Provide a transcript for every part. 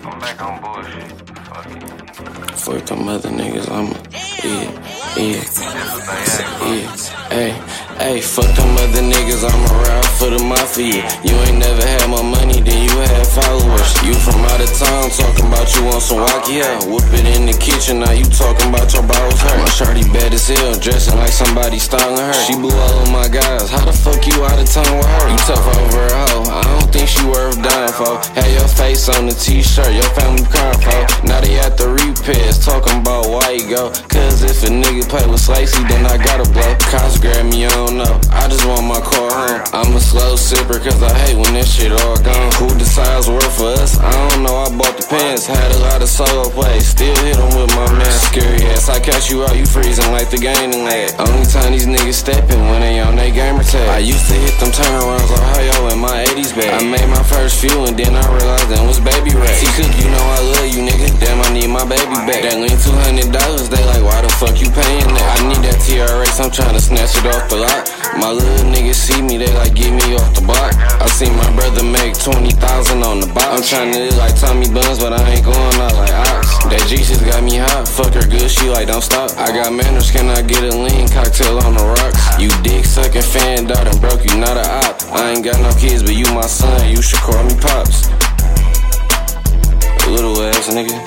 I'm back on bullshit. Fuck it. Fuck them other niggas, Hey, fuck them other niggas, I'ma ride for the mafia. You ain't never had more money than you had followers. You from out of town, talking about you want some wakia. Whoop it in the kitchen, now you talking about your balls hurt. My shawty bad as hell, dressing like somebody styling her. She blew all of my guys, how the fuck you out of town with her? You tough over a hoe, I don't think she worth dying for. Had your face on the t-shirt, your family crying for. Now they at the repairs, talking about why you go. Cause if a nigga play with Slicey, then I gotta blow. Cops grab me, I don't know, I just want my car home. I'm a slow sipper cause I hate when this shit all gone. Who decides work for us? I don't know, I bought the pants. Had a lot of solo plays, still hit them with my man. Scary ass, I catch you out, you freezing like the game and that. Only time these niggas stepping when they on they gamer tag. I used to hit them turnarounds Ohio in my 80s bag. I made my first few and then I realized them was baby rap. T-Cook, you know I love you nigga, damn I need my baby back. That lean $200, they like why the fuck you paying that? I need that TRX, I'm tryna snatch it off the lot. My little niggas see me, they like get me off the block. I seen my brother make 20,000 on the box. I'm tryna look like Tommy Buns, but I ain't going out like Ox. That G shit got me hot, fuck her good, she like don't stop. I got manners, can I get a lean cocktail on the rocks? You dick sucking fan dog and broke, you not a op. I ain't got no kids, but you my son, you should call me Pops. Little ass nigga.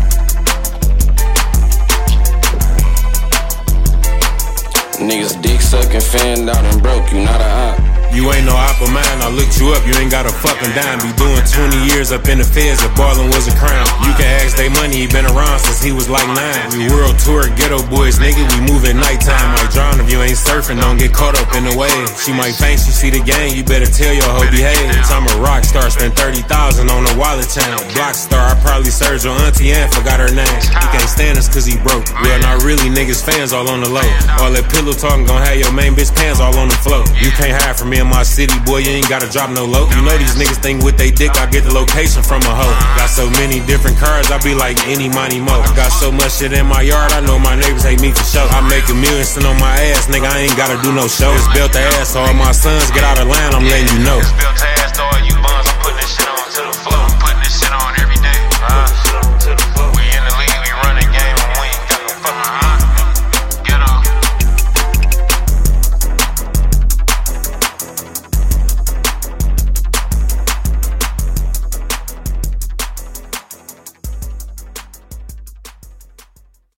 Niggas dick sucking, fanned out and broke, you not a op. You ain't no op of mine, I looked you up, you ain't got a fucking dime. Be doing 20 years up in the feds if ballin' was a crime. You can ask they money, he been around since he was like 9. We world tour, ghetto boys, nigga, we move at nighttime. Like drown if you ain't surfing, don't get caught up in the wave. She might faint, she see the gang, you better tell your hoe behave. I'm a rock star, spent 30,000 on a wallet chain. Block star, I probably served your auntie and forgot her name. He can't stand us cause he broke. Well, not really, niggas fans all on the low. All that pillow talking gon' have your main bitch pants all on the floor. You can't hide from me in my city, boy, you ain't gotta drop no low. You know these niggas think with they dick, I get the location from a hoe. Got so many different cars, I be like any money mo. I got so much shit in my yard, I know my neighbors hate me for sure. I make $1 million, sit on my ass, nigga, I ain't gotta do no shows. Built the ass, so all my sons get out of line, I'm letting you know.